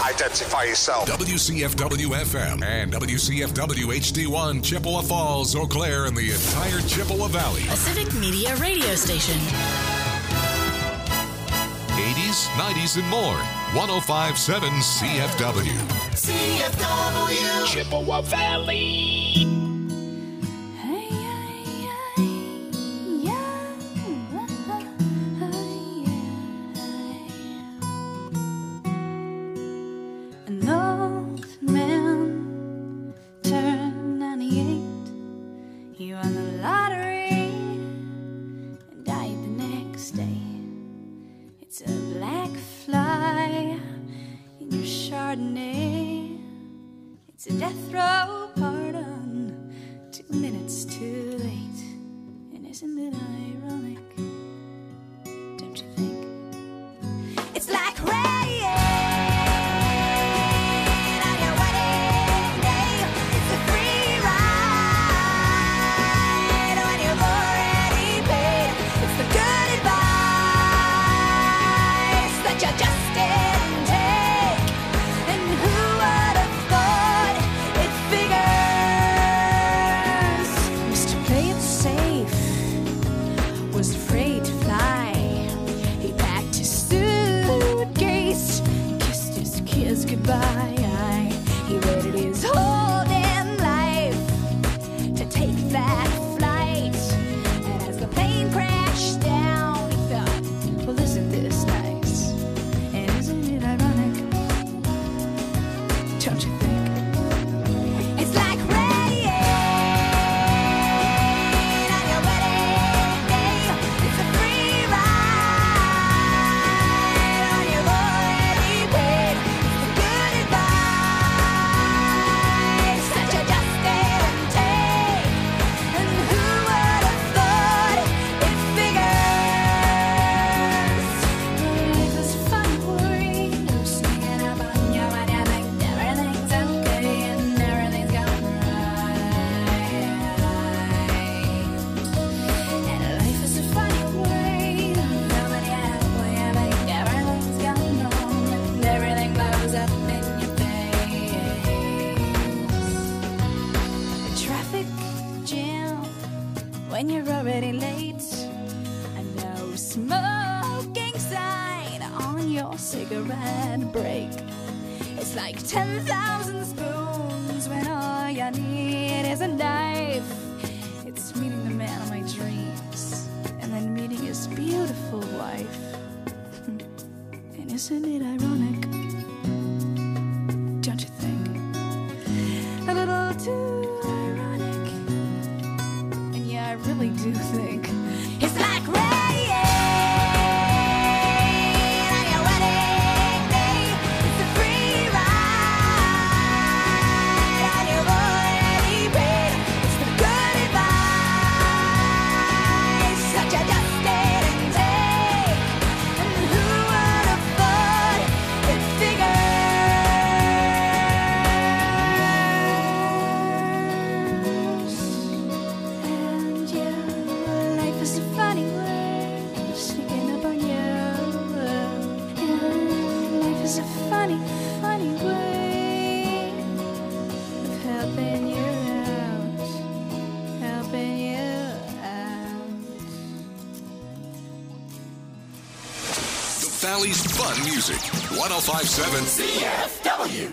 identify yourself. WCFW-FM and WCFW-HD1, Chippewa Falls, Eau Claire, and the entire Chippewa Valley. A Civic Media radio station. 80s, 90s, and more. 105.7 CFW. CFW. Chippewa Valley. An old man turned 98. He won the lottery and died the next day. It's a black fly in your Chardonnay. It's a death row pardon, 2 minutes too late. And isn't it ironic? Don't you think? It's like rain. Goodbye. He waited his whole damn life to take that flight. And as the plane crashed down, he thought, well, isn't this nice? And isn't it ironic? Don't you think? It's like rain on your wedding day. It's a free ride on your already paid. When you're already late, a no smoking sign on your cigarette break. It's like 10,000 spoons when all you need is a knife. It's meeting the man of my dreams and then meeting his beautiful wife. And isn't it ironic? Don't you think? A little too I really do think it's like rain on your wedding day. It's a free ride on your already paid. It's the good advice that you just didn't take. And who would have thought it figured? Funny way of helping you out, helping you out. The Valley's fun music. 105.7 CFW.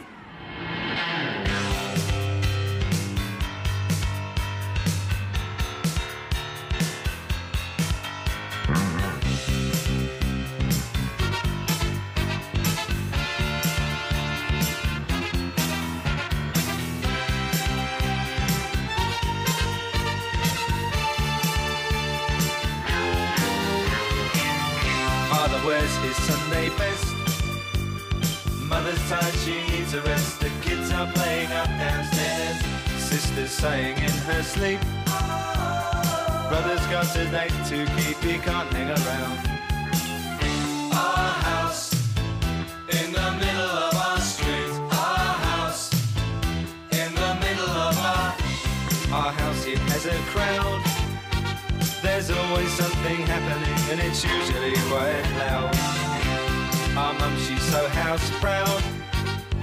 Wears his Sunday best. Mother's tired, she needs a rest. The kids are playing up downstairs. Sister's sighing in her sleep. Brother's got a date to keep, he can't hang around. Our house in the middle of our street. Our house in the middle of our house, it has a crowd. There's always something happening and it's usually quite loud. Our mum, she's so house proud.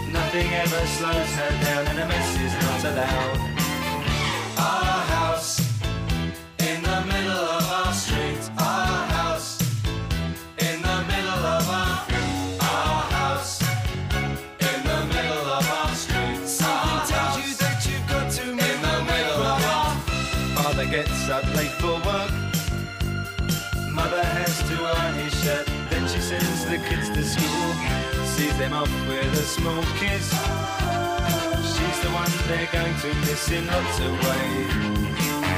Nothing ever slows her down, and a mess is not allowed. Our house in the middle of our street. Our house in the middle of our house in the middle of our street. Something tells you that you've got to move in the middle of our. Father gets up late for work. Mother has to iron his shirt. Then she sends the kids to school. Sees them off with a small kiss. She's the one they're going to miss in lots of ways.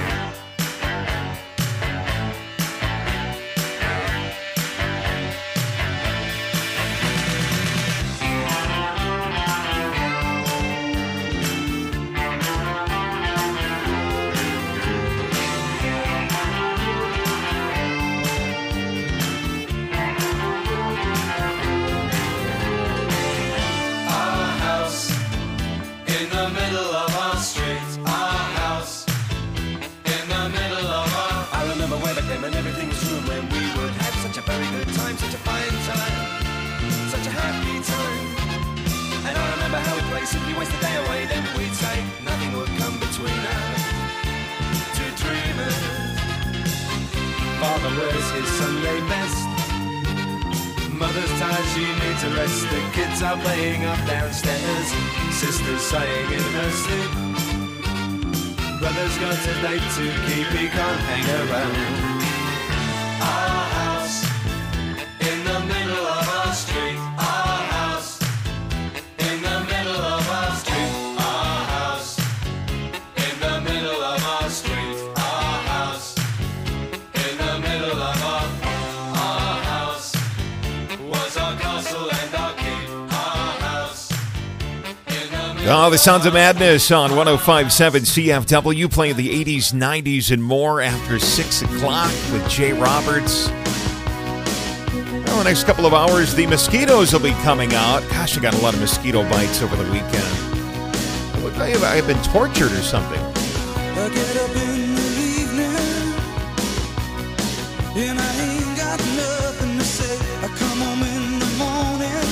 And everything was true when we would have such a very good time, such a fine time, such a happy time. And I remember how we'd play Simply Waste the Day Away. Then we'd say nothing would come between us, two dreamers. Father wears his Sunday best. Mother's tired, she needs a rest. The kids are playing up downstairs. Sister's sighing in her sleep. Brother's got a date to keep, he can't hang around. Our house in the middle of our street. Our house in the middle of our street. Our house in the middle of our street. Our house in the middle of our house was our castle and our keep. Our house in the middle. Oh, the Sounds of Madness on 105.7 CFW, playing the 80s, 90s, and more after 6 o'clock with Jay Roberts. Well, the next couple of hours, the mosquitoes will be coming out. Gosh, I got a lot of mosquito bites over the weekend. It looked like I've been tortured or something. I get up in the evening, and I ain't got nothing to say. I come home in the morning,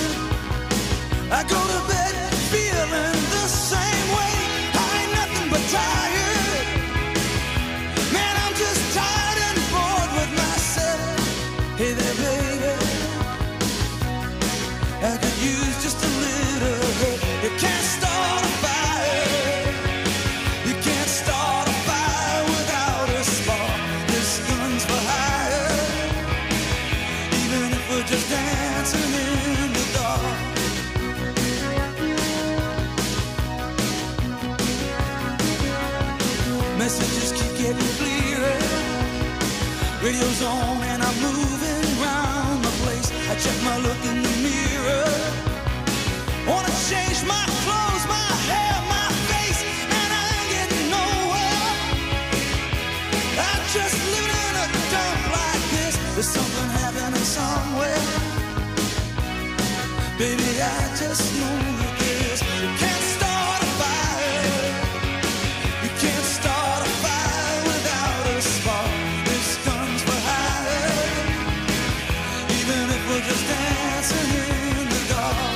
I go to bed feeling the same way. I ain't nothing but tired. Man, I'm just tired and bored with myself. Hey there, baby, I could use just a little help. You can't start a fire. You can't start a fire without a spark. This gun's for hire. Even if we're just dancing in the dark. Messages keep getting clearer. Radio's on and I'm moving around the place. I check my look in the mirror. Wanna change my clothes, my hair, my face, and I ain't getting nowhere. I'm just living in a dump like this. There's something happening somewhere. Baby, I just know this. You can't start a fire. You can't start a fire without a spark. This gun's for hire. Even if we're just dancing in the dark.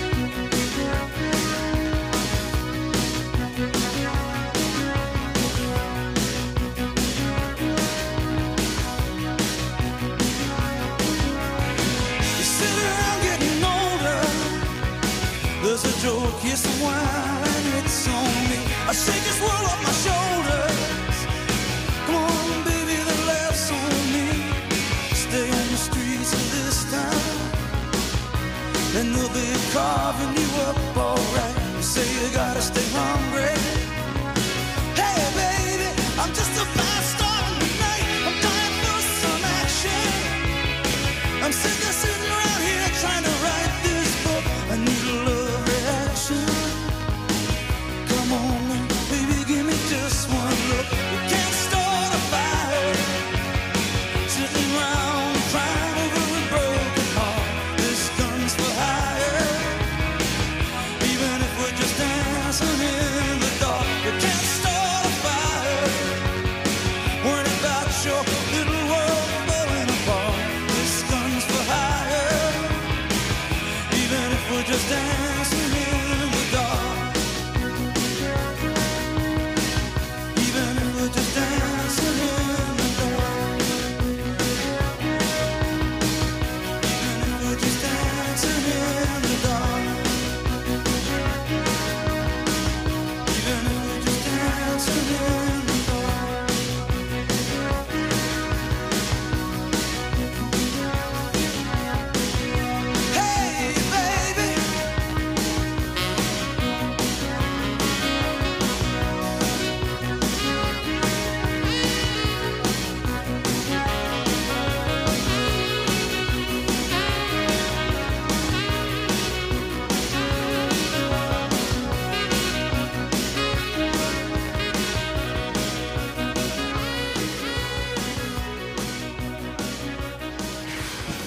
You sit around getting older. There's a joke, yes, a while, and it's on me. I shake this world off my shoulders. Come on, baby, the laughs on me. Stay on the streets of this town, and they'll be carving you up alright. You say you gotta stay hungry. Hey, baby, I'm just a fast star tonight. I'm dying for some action. I'm sick of sitting around here trying to write this book. I need a love reaction. Come on, baby, give me just one look. You can't start a fire. Sitting around crying over a broken heart. This gun's for hire. Even if we're just dancing in the dark. You can't start a fire.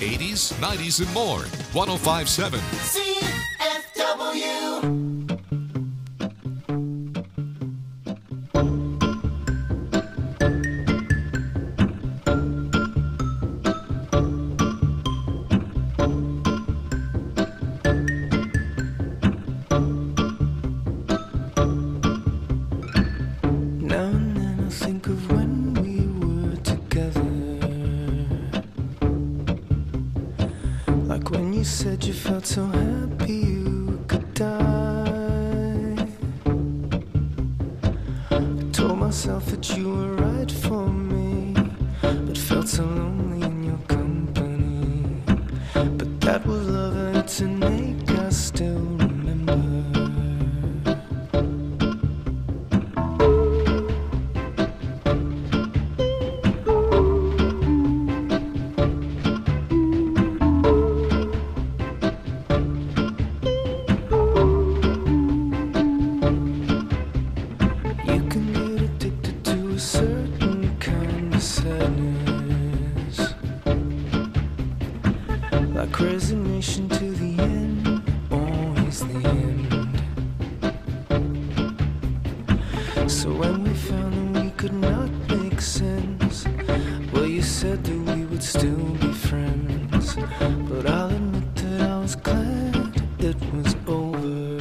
80s, 90s, and more. 105.7 CFW. Said you felt so happy you could die. I told myself that you were right for me, but felt so lonely in your company. But that was love and it's innate, I still remember. Resignation to the end, always the end. So when we found that we could not make sense, well, you said that we would still be friends. But I'll admit that I was glad it was over.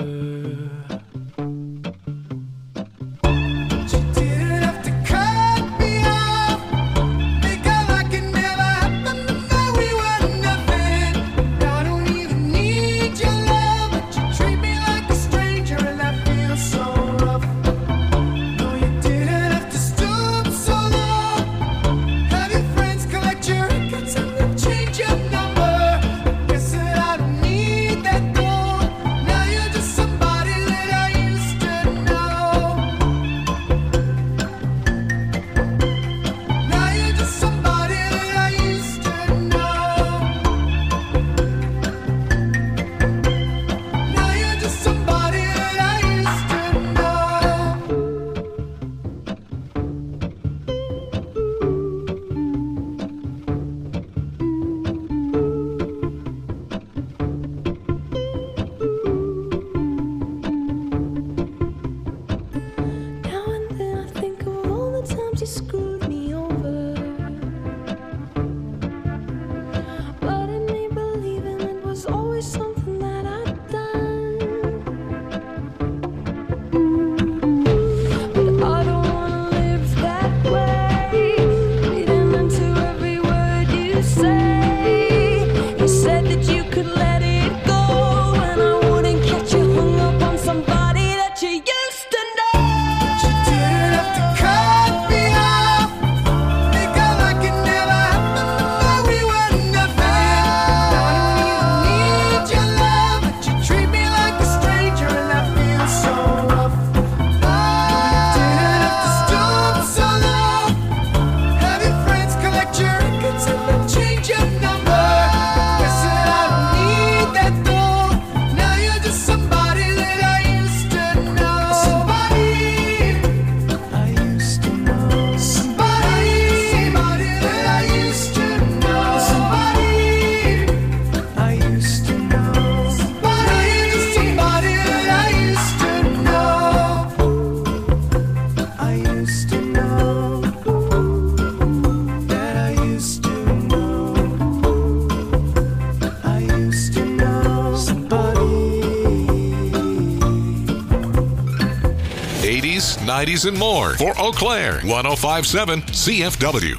'80s, '90s, and more for Eau Claire. 105.7 CFW.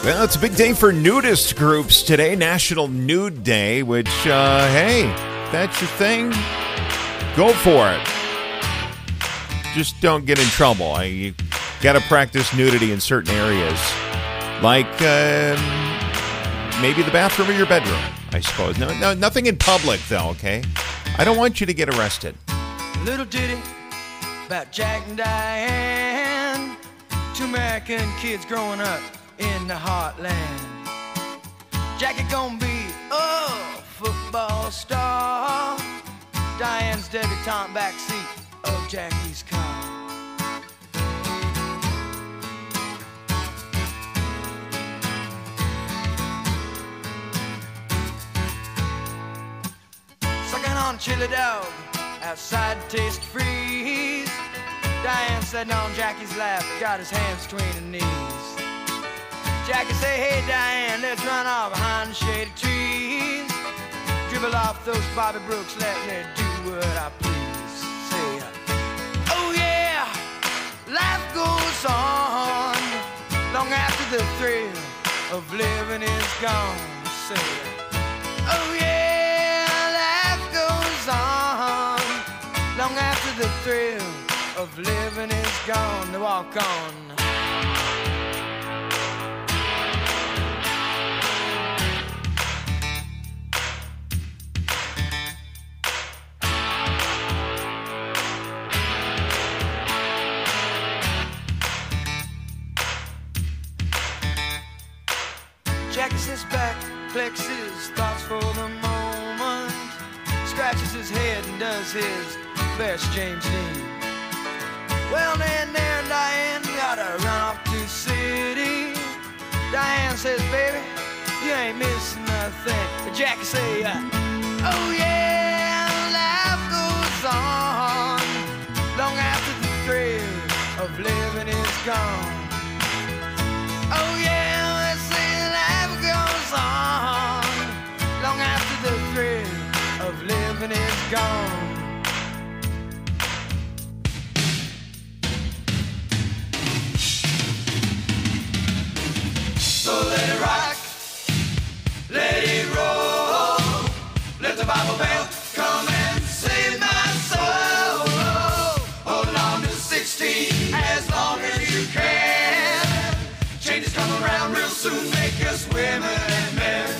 Well, it's a big day for nudist groups today, National Nude Day, which, hey, if that's your thing, go for it. Just don't get in trouble. You got to practice nudity in certain areas, like maybe the bathroom or your bedroom, I suppose. No, nothing in public, though, okay? I don't want you to get arrested. Little ditty about Jack and Diane, two American kids growing up in the heartland. Jackie gonna be a football star. Diane's debutante backseat of Jackie's car. Sucking on chili dog outside Taste Freeze. Diane sitting on Jackie's lap, got his hands between her knees. Jackie say, hey Diane, let's run off behind the shady trees. Dribble off those Bobby Brooks, let me do what I please. Say, oh yeah, life goes on long after the thrill of living is gone. Say, oh yeah, life goes on long after the thrill of living is gone. To walk on. Jackie sits back, collects his thoughts for the moment, scratches his head and does his best James Dean. Well, then there and Diane gotta run off to the city. Diane says, baby, you ain't missing nothing. But Jackie say, oh yeah, life goes on long after the thrill of living is gone. Oh yeah, let's say life goes on long after the thrill of living is gone. So let it rock, let it roll, let the Bible Belt come and save my soul. Hold on to 16 as long as you can. Changes come around real soon, make us women and men.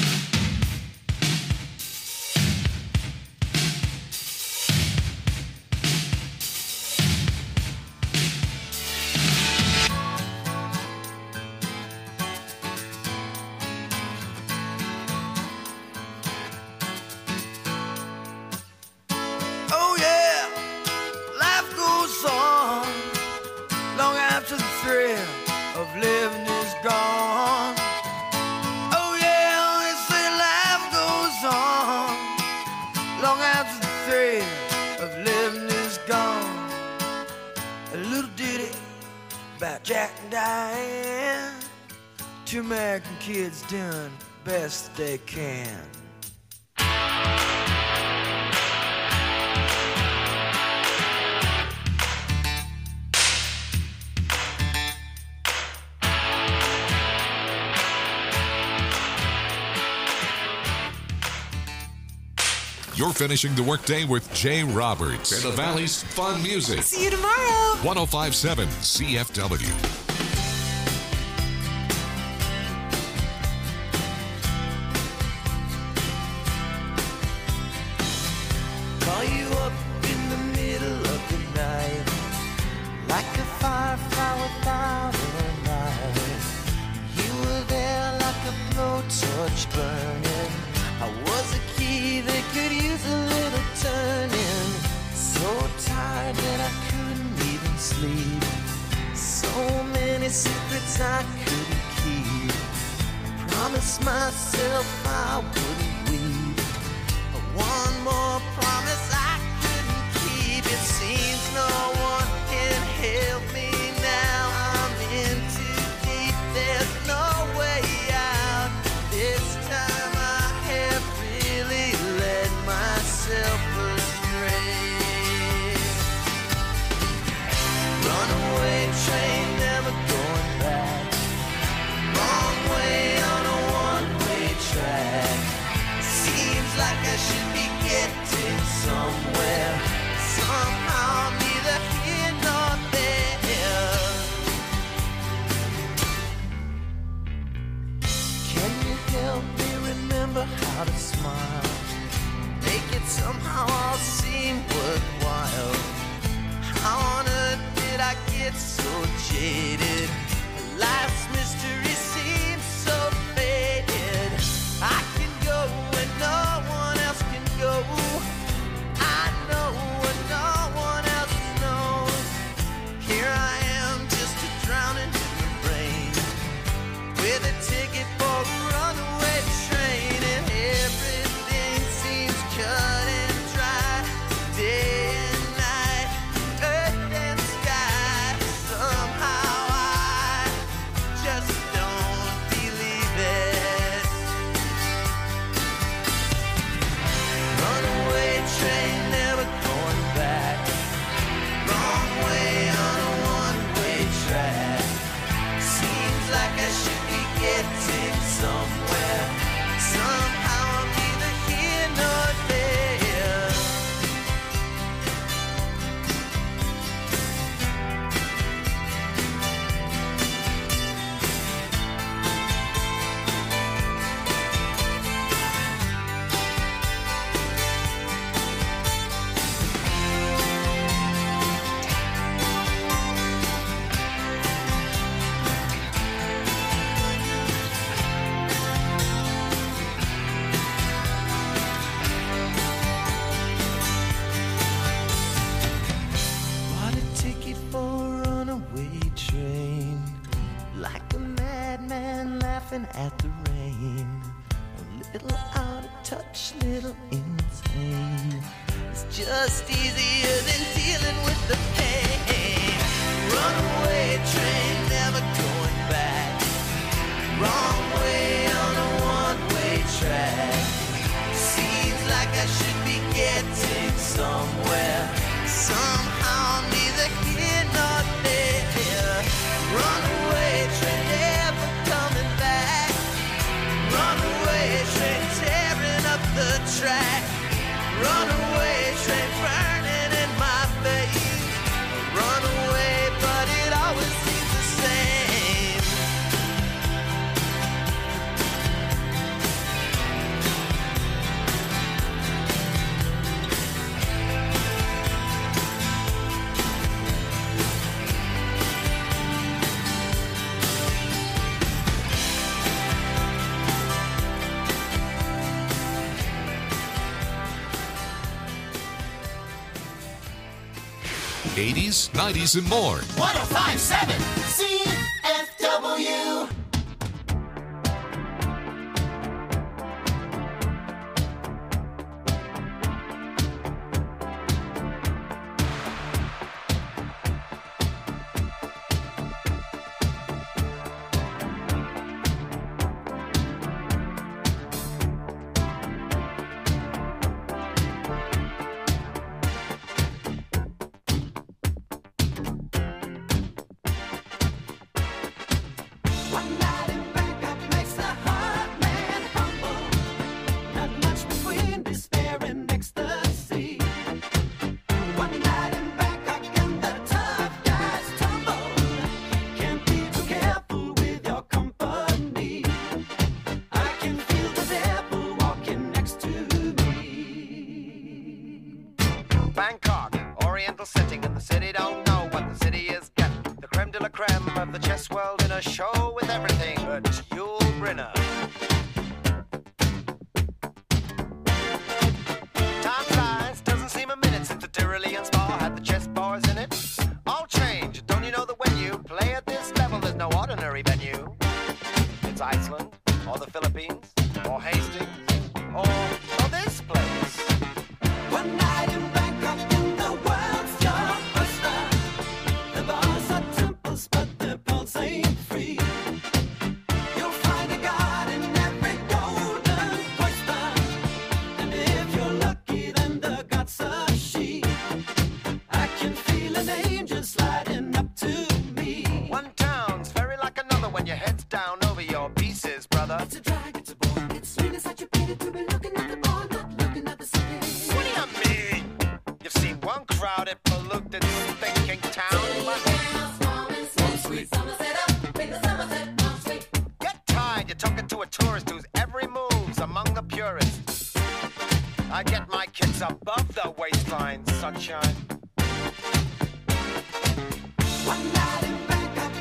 Oh yeah, life goes on long after the thrill of living is gone. Oh yeah, they say life goes on long after the thrill of living is gone. A little ditty about Jack and Diane, two American kids doing best they can. You're finishing the workday with Jay Roberts and the Valley's fun music. See you tomorrow. 105.7 CFW. Call you up in the middle of the night, like a firefly without a light. You were there like a blowtorch burning. I was a key that could use a little turning. So tired that I couldn't even sleep. So many secrets I couldn't keep. I promised myself I wouldn't weep. One more promise I couldn't keep. It seems no one can help me now. I'm in too deep, there's no way out. This time I have really led myself astray. Runaway train, never going back. Wrong jaded. Life's mystery seems so faded. I can go where no one else can go. I know what no one else knows. Here I am, just a drowning in the rain, with a ticket for a runaway train, and everything seems cut and dry. Day and night, earth and sky. Somehow I just don't believe it. Runaway train, never going back. Wrong way on a one-way track. Seems like I should be getting somewhere. Somehow I'm neither here nor there. Bought a ticket for a runaway train, like a madman laughing at the rain. A little out of touch, little insane. It's just easier than dealing with the pain. Runaway train, never going back. Wrong way on a one-way track. Seems like I should be getting somewhere. Somehow I'm neither here nor there. Runaway train, never coming back. Runaway train, tearing up the track. Runaway train, burning in my face. Runaway, but it always seems the same. '80s, '90s, and more. 1057 CFW. One night in Bangkok makes the heart man humble. Not much between despair and ecstasy. One night in Bangkok and the tough guys tumble. Can't be too careful with your company. I can feel the devil walking next to me. Bangkok, oriental setting, and the city don't know what the city is getting. The creme de la creme of the chess world in a show with everything but Yul Brynner. Time flies, doesn't seem a minute since the Tyrolean Spa had the chess bars in it. All change, don't you know that when you play at this level, there's no ordinary venue? It's Iceland, or the Philippines, or Hastings, or this place. One night in Bangkok and the world's your oyster. The bars are temples, but the pulse ain't free. You'll find a god in every golden oyster. And if you're lucky, then the god's a she. I can feel an angel sliding up to me. One town's very like another when your head's down over your pieces, brother. It's a drag, it's a bore. It's really such a pity to be looking at the bar, not looking at the city. What do you mean? You've seen one crowded, polluted, thinking town. Get tired, you're talking to a tourist whose every move's among the purists. I get my kids above the waistline, sunshine. One night in Bangkok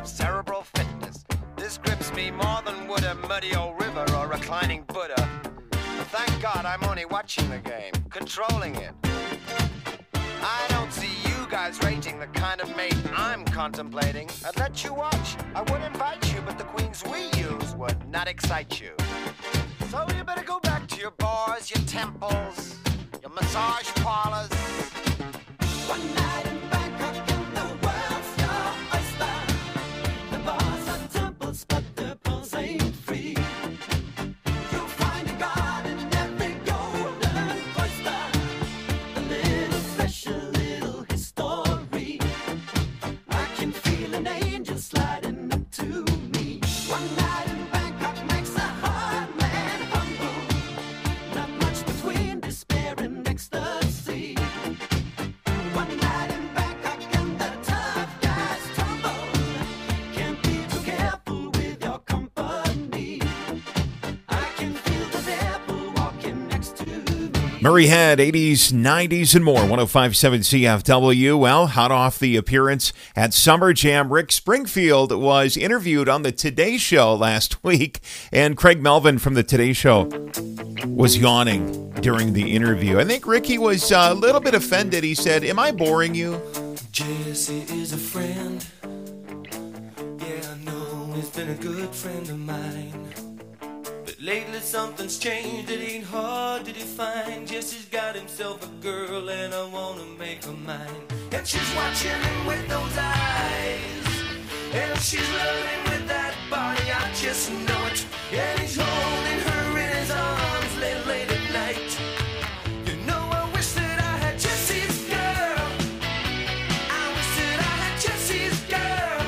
of cerebral fitness. This grips me more than would a muddy old river or reclining Buddha. But thank God I'm only watching the game, controlling it. I don't see you guys rating the kind of mate I'm contemplating. I'd let you watch, I would invite you, but the queens we use would not excite you. So you better go back to your bars, your temples, your massage parlors. One night in Bangkok and the world's your oyster. The bars are temples, but the pearls ain't free. You'll find a god in every golden oyster. A little special, little history. I can feel an angel sliding up to me. One night in Bangkok makes a hard man humble. Not much between despair and ecstasy. One night in Bangkok and the tough guys tumble. Can't be too careful with your company. I can feel the devil walking next to me. Murray Head, 80s, 90s, and more. 105.7 CFW. Well, hot off the appearance at Summer Jam, Rick Springfield was interviewed on the Today Show last week, and Craig Melvin from the Today Show was yawning during the interview. I think Ricky was a little bit offended. He said, "Am I boring you?" Jesse is a friend. Yeah, I know he's been a good friend of mine. But lately something's changed. It ain't hard to define. Jesse's got himself a girl and I wanna make her mine. And she's watching him with those eyes. And she's loving him with that body. I just know it. And he's holding her in his arms late at night. You know I wish that I had Jesse's girl. I wish that I had Jesse's girl.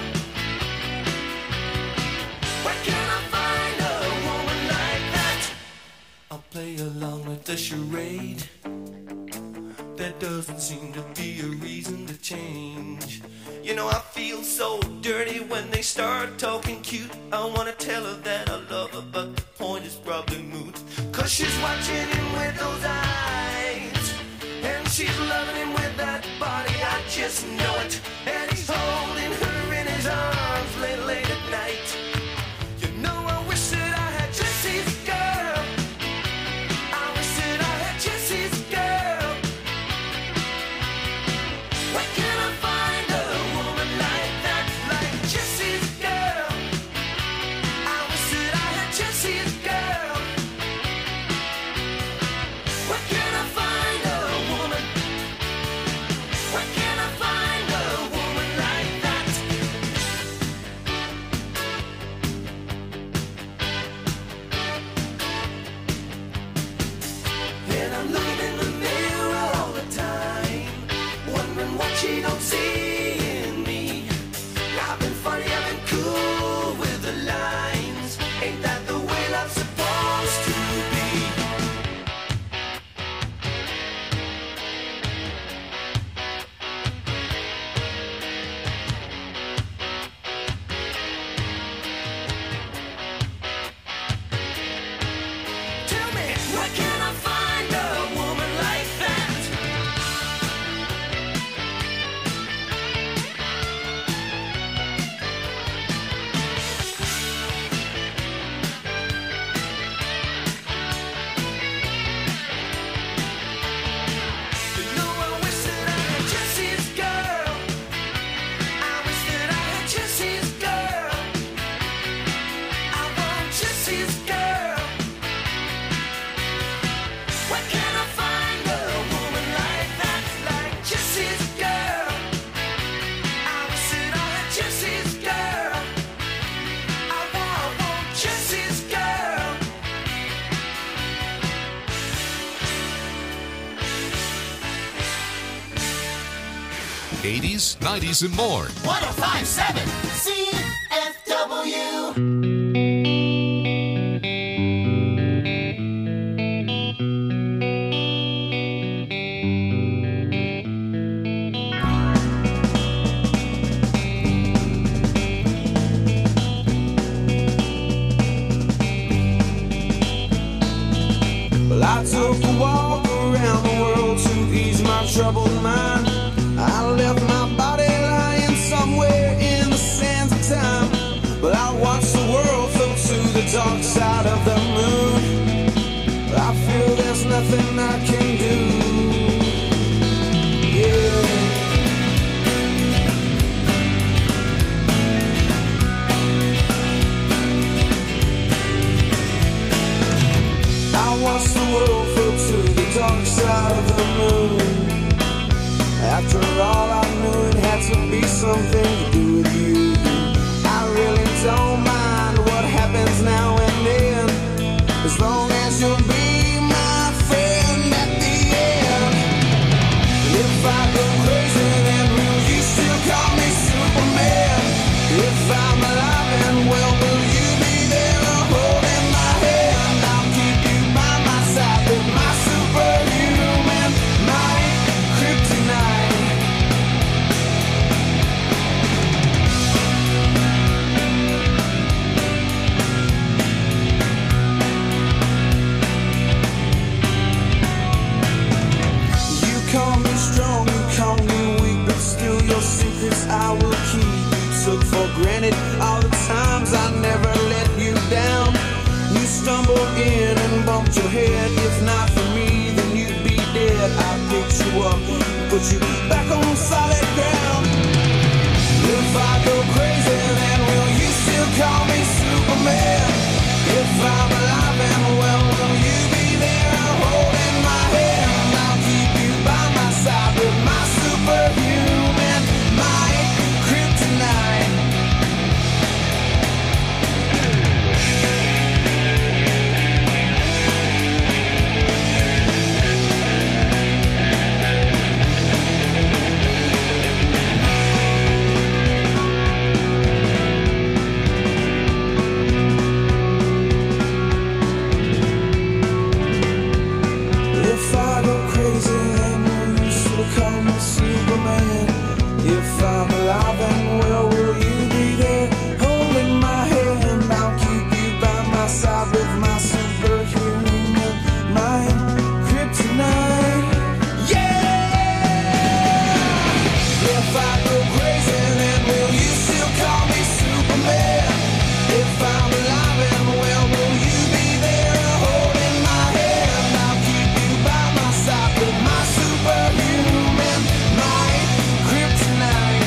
Where can I find a woman like that? I'll play along with the charade. There doesn't seem to be a reason to change. You know I feel so dirty when they start talking cute. I wanna tell her that I love her, but the point is probably moot. 'Cause she's watching him with those eyes. And she's loving him with that body, I just know it. And he's holding her in his arms late at night. You know I wish that I had Jesse's girl. I wish that I had Jesse's girl. Where can I find a woman like that, like Jesse's girl? I wish that I had Jesse's girl. Where can I find a woman? Where can I find a woman like that? And I'm looking in the mirror all the time, wondering what she don't see in me. I've been funny, I've been cool with the lines. Ain't that the way love's supposed to be? Tell me, where can I find a woman like that? You know I wish that I had Jesse's girl. I wish that I had Jesse's girl. I want Jesse's girl. Where can I find a woman like that, like Jesse's girl? I wish that I had Jesse's girl. I want Jesse's girl. 80s, 90s, and more. 1057 CFW. Well, I took a walk around the world to ease my troubled mind. I left my body lying somewhere in the sands of time. But I watch the world float to the dark side of the moon. I feel there's nothing I can do. Yeah. I watch the world float to the dark side of the moon. After all, I knew it had to be something to do with you. I really don't mind what happens now and then, as long as you'll be my friend at the end. And if I go crazy, then will you still call me Superman? If I'm alive and well, will you be there holding my hand? I'll keep you by my side with my superhuman might, kryptonite. Call me strong, you call me weak, but still your secrets I will keep. You took for granted all the times I never let you down. You stumbled in and bumped your head. If not for me, then you'd be dead. I picked you up, put you back on solid ground. If I go crazy, then will you still call me Superman? If I'm alive and well, will you be there holding my hand? I'll keep you by my side with my superhuman might, kryptonite. If I go crazy, then will you still call me Superman? If I'm alive and well, will you be there holding my hand? I'll keep you by my side with my superhuman mind, kryptonite. Yeah! If I go crazy, then will you still call me Superman? If I'm alive and well, will you be there holding my hand? I'll keep you by my side with my superhuman might, kryptonite.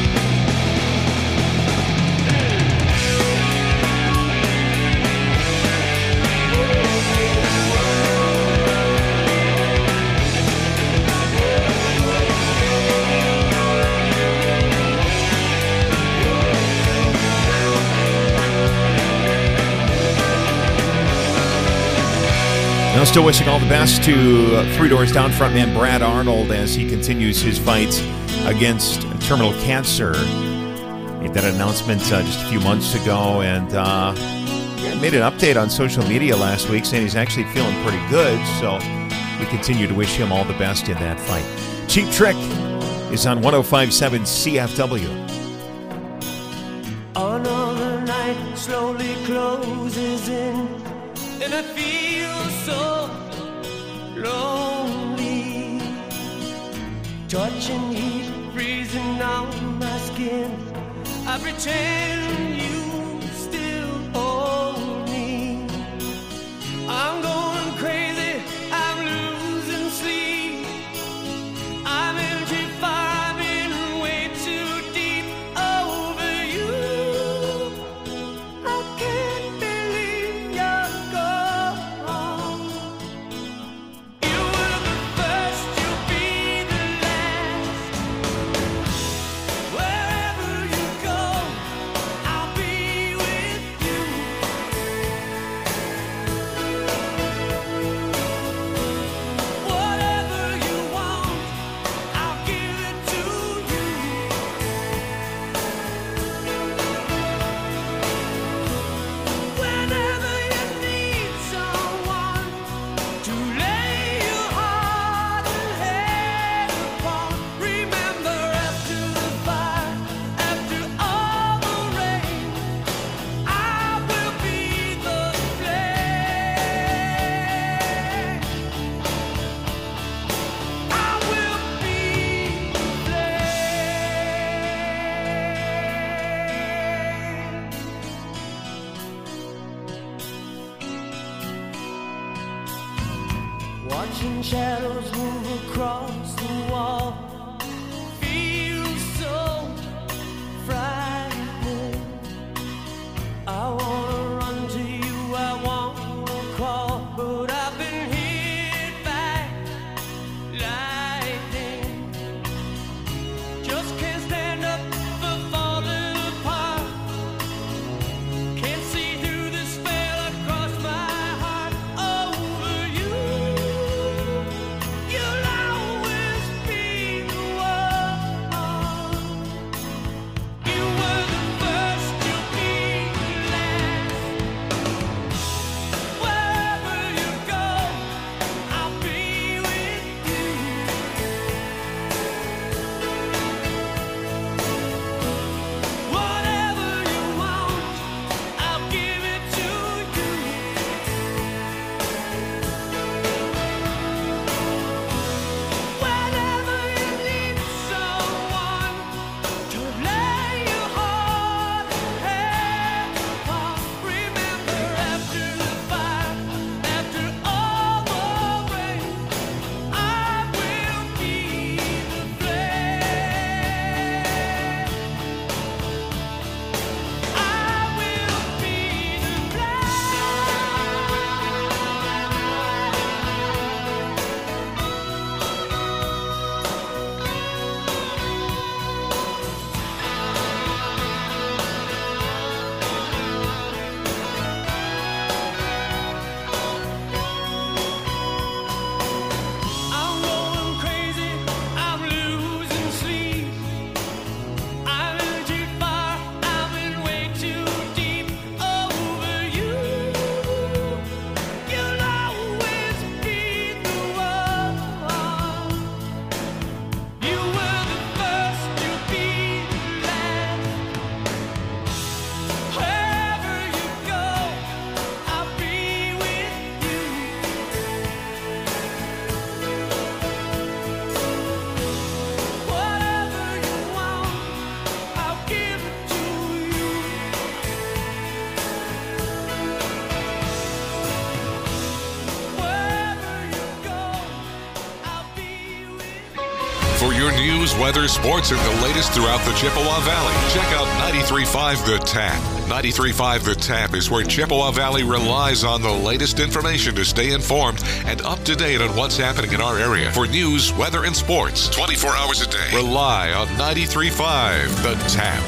Now, still wishing all the best to Three Doors Down frontman Brad Arnold as he continues his fight against terminal cancer. Made that announcement just a few months ago, and made an update on social media last week saying he's actually feeling pretty good, so we continue to wish him all the best in that fight. Cheap Trick is on 105.7 CFW. Another night slowly closes in, and I feel so lonely. Touching heat, freezing on my skin. I pretend you still hold me. I'm going crazy, I'm losing sleep. I'm in too far, I'm in way too deep over you. I can't believe you're gone. You were the first, you'll be the last. Wherever you go, I watching shadows move across the wall. Feels so frightening. I wanna run to you, I wanna crawl, but I've been hit by lightning. Just can't stand up for falling apart. Can't see through the spell across my heart over you. You'll always be the one. You were the first, you'll be the last. Wherever you go, I'll be with you. Whatever you want, I'll give it to you. Whenever you need someone to lay your heart and head upon, remember after the fire, after all the rain, I will be the flame. I will be the I'm going crazy, I'm losing sleep. I'm in too far, I'm in way too deep over you. You'll always be the one. You were the first, you'll be the last. Wherever you go, I'll be with you. Whatever you want, I'll give it to you. Wherever you go, I'll be with you. For your news, weather, sports, and the latest throughout the Chippewa Valley, check out 93.5 The Tap. 93.5 The Tap is where Chippewa Valley relies on the latest information to stay informed and up to date on what's happening in our area. For news, weather, and sports, 24 hours a day, rely on 93.5 The Tap.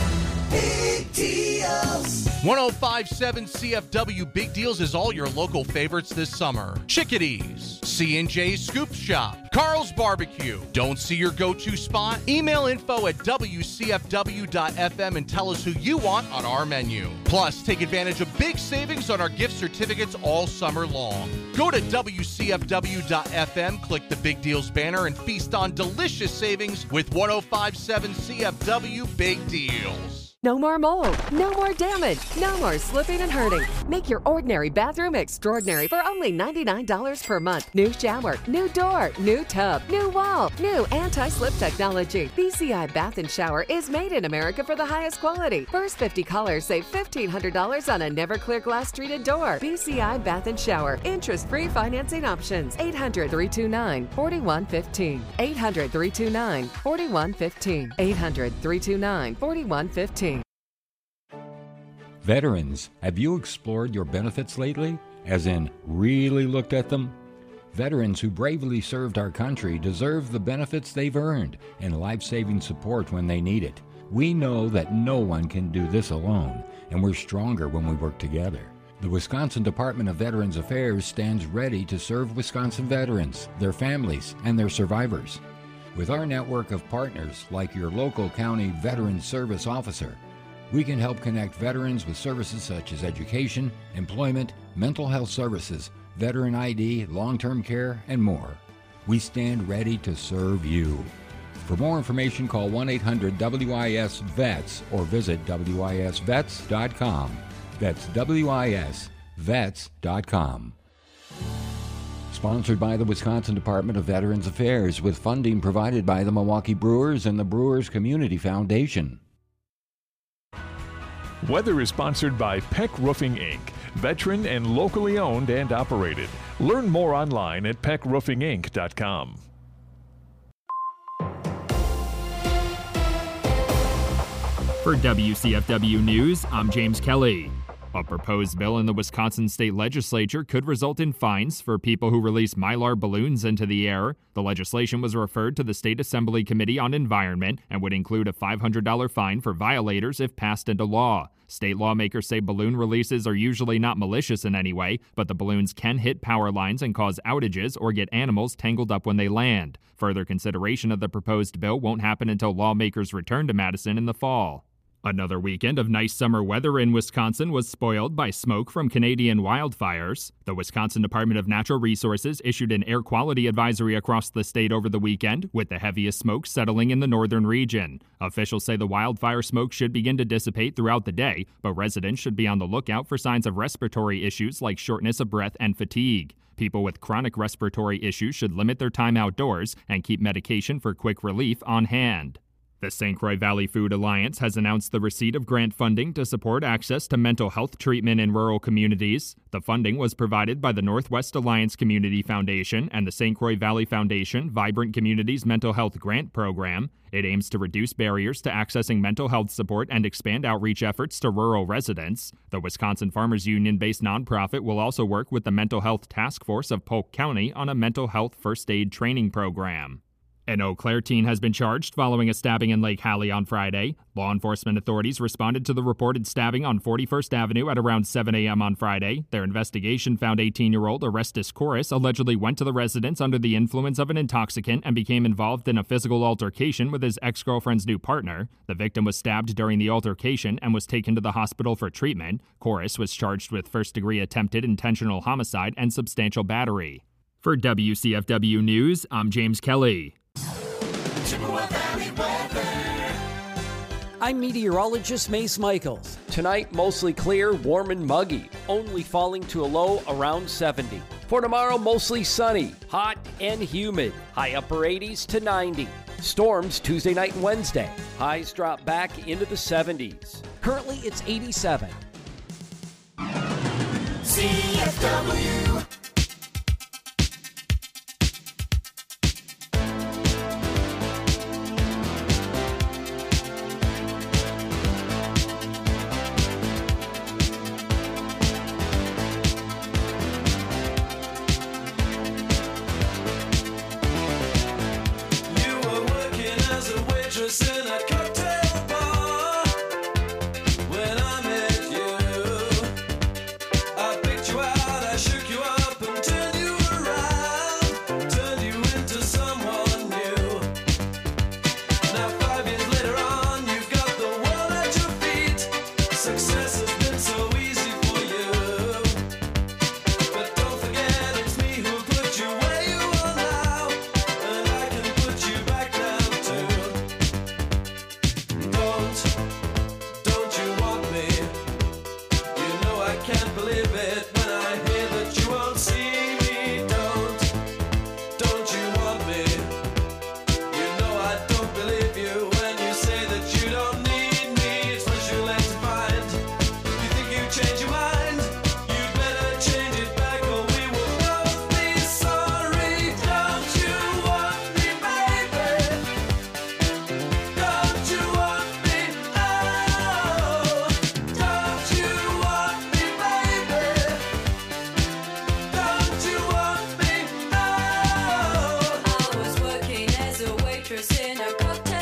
105.7 CFW Big Deals is all your local favorites this summer. Chickadees, C&J Scoop Shop, Carl's Barbecue. Don't see your go-to spot? Email info at WCFW.FM and tell us who you want on our menu. Plus, take advantage of big savings on our gift certificates all summer long. Go to WCFW.FM, click the Big Deals banner, and feast on delicious savings with 105.7 CFW Big Deals. No more mold, no more damage, no more slipping and hurting. Make your ordinary bathroom extraordinary for only $99 per month. New shower, new door, new tub, new wall, new anti-slip technology. BCI Bath and Shower is made in America for the highest quality. First 50 callers save $1,500 on a never clear glass treated door. BCI Bath and Shower. Interest-free financing options. 800-329-4115. 800-329-4115. 800-329-4115. Veterans, have you explored your benefits lately? As in, really looked at them? Veterans who bravely served our country deserve the benefits they've earned and life-saving support when they need it. We know that no one can do this alone, and we're stronger when we work together. The Wisconsin Department of Veterans Affairs stands ready to serve Wisconsin veterans, their families, and their survivors. With our network of partners, like your local county Veterans Service Officer, we can help connect veterans with services such as education, employment, mental health services, veteran ID, long-term care, and more. We stand ready to serve you. For more information, call 1-800-WIS-VETS or visit WISVets.com. That's WISVets.com. Sponsored by the Wisconsin Department of Veterans Affairs with funding provided by the Milwaukee Brewers and the Brewers Community Foundation. Weather is sponsored by Peck Roofing, Inc., veteran and locally owned and operated. Learn more online at PeckRoofingInc.com. For WCFW News, I'm James Kelly. A proposed bill in the Wisconsin state legislature could result in fines for people who release Mylar balloons into the air. The legislation was referred to the State Assembly Committee on Environment and would include a $500 fine for violators if passed into law. State lawmakers say balloon releases are usually not malicious in any way, but the balloons can hit power lines and cause outages or get animals tangled up when they land. Further consideration of the proposed bill won't happen until lawmakers return to Madison in the fall. Another weekend of nice summer weather in Wisconsin was spoiled by smoke from Canadian wildfires. The Wisconsin Department of Natural Resources issued an air quality advisory across the state over the weekend, with the heaviest smoke settling in the northern region. Officials say the wildfire smoke should begin to dissipate throughout the day, but residents should be on the lookout for signs of respiratory issues like shortness of breath and fatigue. People with chronic respiratory issues should limit their time outdoors and keep medication for quick relief on hand. The St. Croix Valley Food Alliance has announced the receipt of grant funding to support access to mental health treatment in rural communities. The funding was provided by the Northwest Alliance Community Foundation and the St. Croix Valley Foundation Vibrant Communities Mental Health Grant Program. It aims to reduce barriers to accessing mental health support and expand outreach efforts to rural residents. The Wisconsin Farmers Union-based nonprofit will also work with the Mental Health Task Force of Polk County on a mental health first aid training program. An Eau Claire teen has been charged following a stabbing in Lake Hallie on Friday. Law enforcement authorities responded to the reported stabbing on 41st Avenue at around 7 a.m. on Friday. Their investigation found 18-year-old Orestes Chorus allegedly went to the residence under the influence of an intoxicant and became involved in a physical altercation with his ex-girlfriend's new partner. The victim was stabbed during the altercation and was taken to the hospital for treatment. Chorus was charged with first-degree attempted intentional homicide and substantial battery. For WCFW News, I'm James Kelly. Chippewa Valley weather. I'm meteorologist Mace Michaels. Tonight, mostly clear, warm and muggy, only falling to a low around 70. For tomorrow, mostly sunny, hot and humid, high upper 80s to 90. Storms Tuesday night and Wednesday. Highs drop back into the 70s. Currently, it's 87. CFW.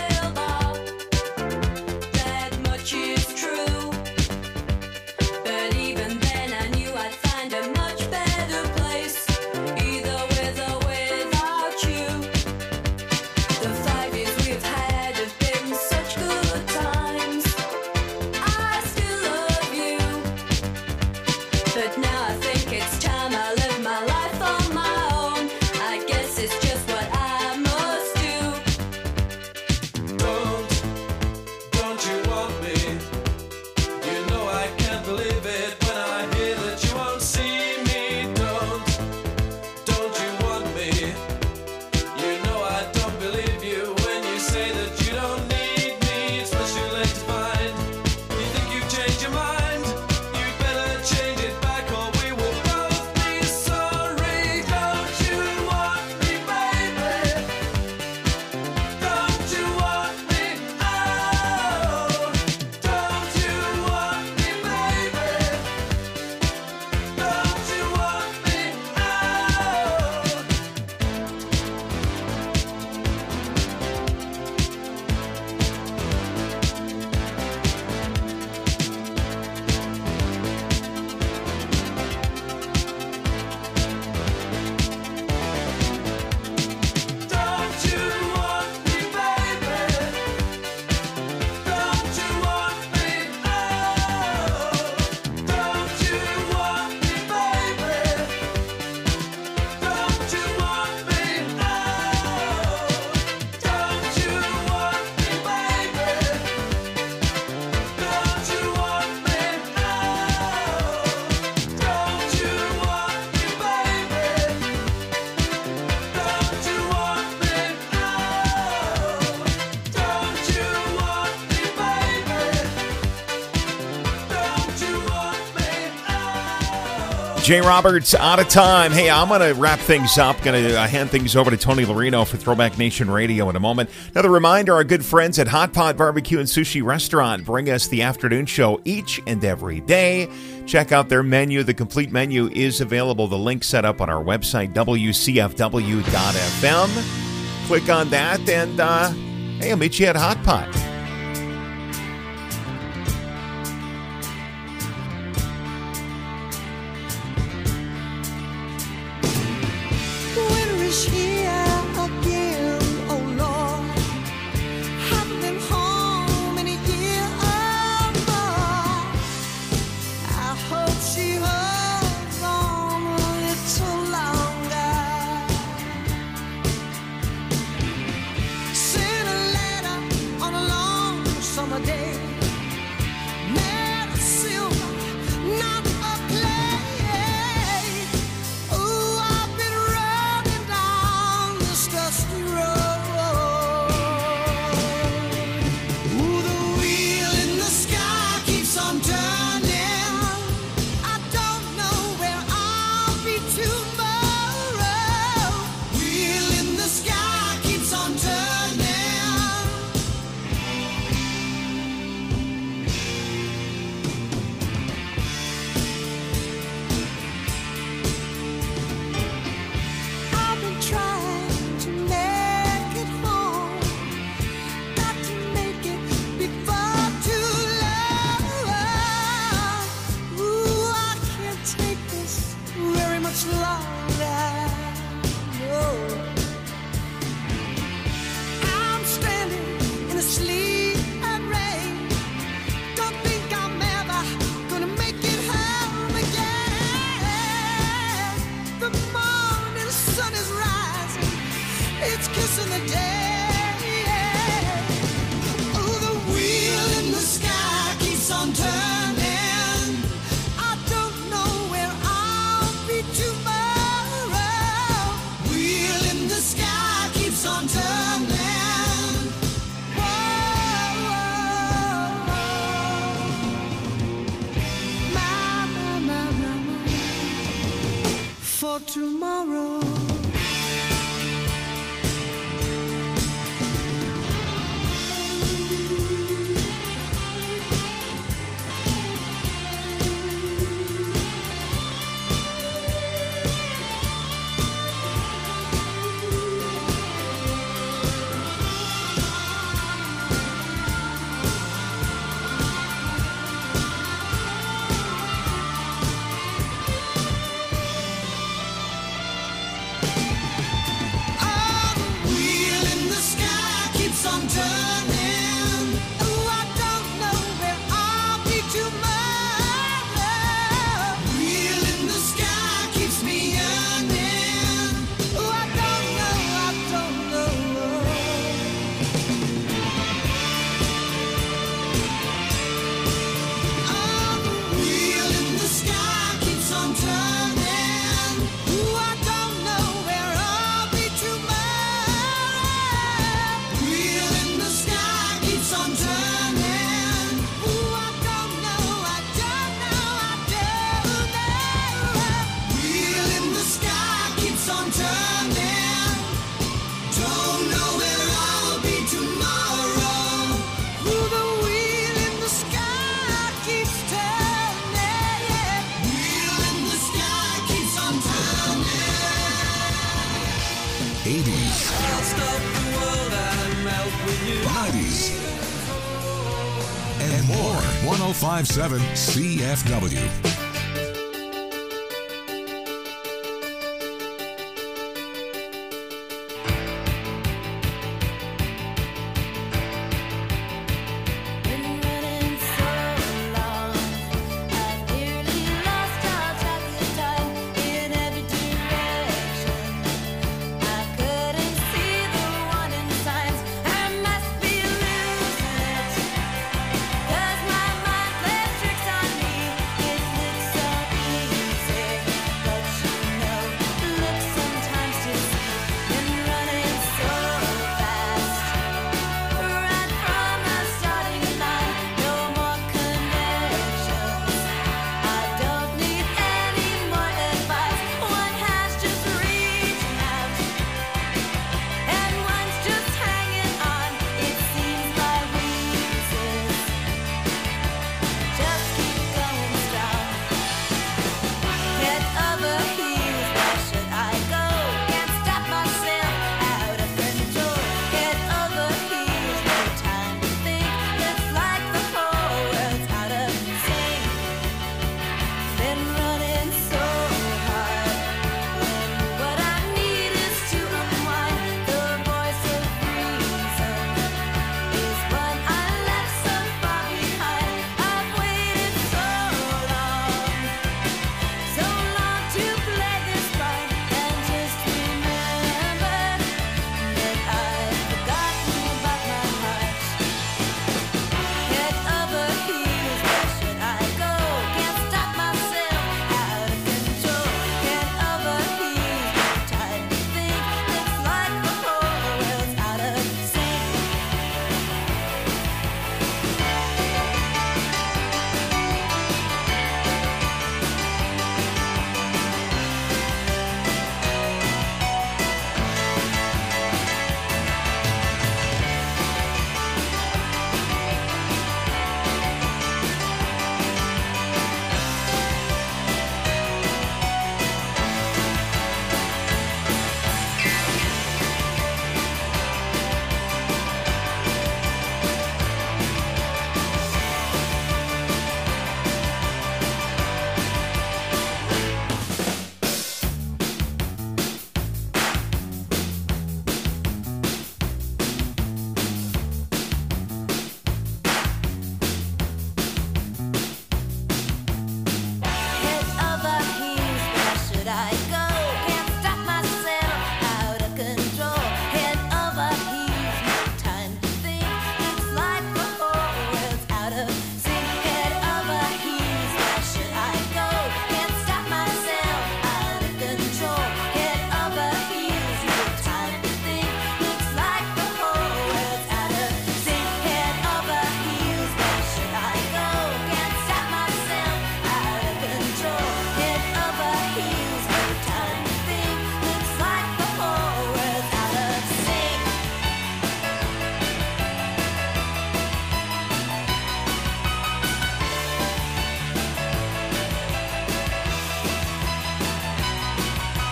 But Jay Roberts out of time. Hey, I'm going to wrap things up. Going to hand things over to Tony Larino for Throwback Nation Radio in a moment. Another reminder, our good friends at Hot Pot Barbecue and Sushi Restaurant bring us the afternoon show each and every day. Check out their menu. The complete menu is available. The link set up on our website, wcfw.fm. Click on that, and hey, I'll meet you at Hot Pot. Tomorrow. And more. 105.7 CFW.